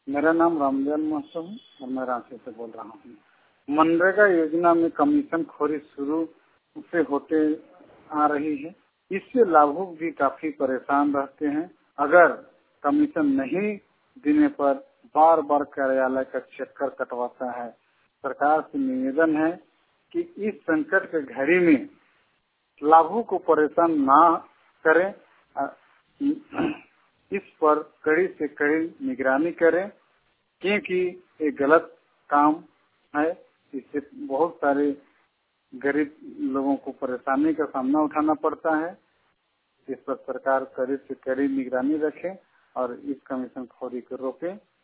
मेरा नाम रामदयाल महतो है और मैं रांची से बोल रहा हूँ। मनरेगा योजना में कमीशन खोरी शुरू से होते आ रही है। इससे लाभुक भी काफी परेशान रहते हैं। अगर कमीशन नहीं देने पर बार बार कार्यालय का चक्कर कटवाता है। सरकार से निवेदन है कि इस संकट के घड़ी में लाभुक को परेशान ना करें। इस पर कड़ी से कड़ी निगरानी करें, क्योंकि ये गलत काम है। इससे बहुत सारे गरीब लोगों को परेशानी का सामना उठाना पड़ता है। इस पर सरकार कड़ी से कड़ी निगरानी रखे और इस कमीशन खोरी को रोके।